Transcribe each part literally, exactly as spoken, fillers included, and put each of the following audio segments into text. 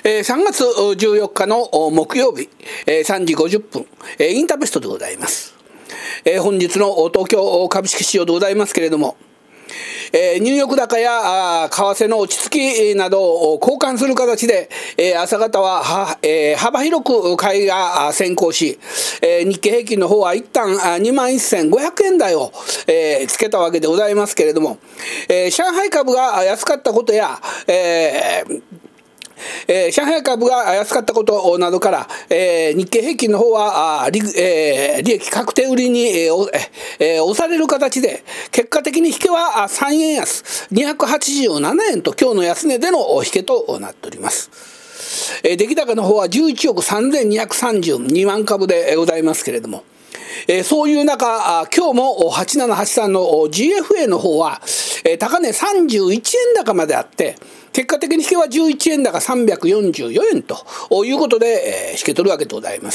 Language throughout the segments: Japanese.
えー、さんがつじゅうよっかの木曜日、えー、さんじごじゅっぷん、えー、インターベストでございます。えー、本日の東京株式市場でございますけれども、えー、ニューヨーク高や為替の落ち着きなどを交換する形で、えー、朝方はは、えー、幅広く買いが先行し、えー、日経平均の方は一旦 にまんせんごひゃくえん台を、えー、つけたわけでございますけれども、えー、上海株が安かったことや、えーえー、上海株が安かったことなどから、えー、日経平均の方は利、えー、利益確定売りに、えーえー、押される形で、結果的に引けはさんえん安にひゃくはちじゅうななえんと今日の安値での引けとなっております。えー、出来高の方はじゅういちおくさんぜんにひゃくさんじゅうにまん株でございますけれども、えー、そういう中、今日もはちななはちさんの ジーエフエー の方は、えー、高値さんじゅういちえん高まであって、結果的に引けはじゅういちえん高さんびゃくよんじゅうよんえんということで、えー、引け取るわけでございます。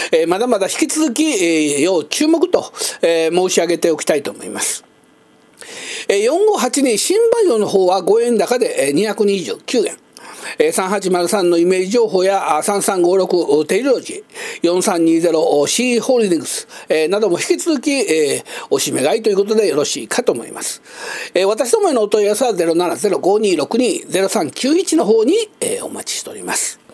えー、まだまだ引き続き、えー、要注目と、えー、申し上げておきたいと思います。えー、よんごはちに新バイオの方はごえん高でにひゃくにじゅうきゅうえん。さんはちまるさんのイメージ情報やさんさんごろくテイロジー、よんさんにゼロシー ホールディングスなども引き続き、えー、おしめ買いということでよろしいかと思います。えー、私どもへのお問い合わせはゼロななゼロごにろくにゼロさんきゅういちの方に、えー、お待ちしております。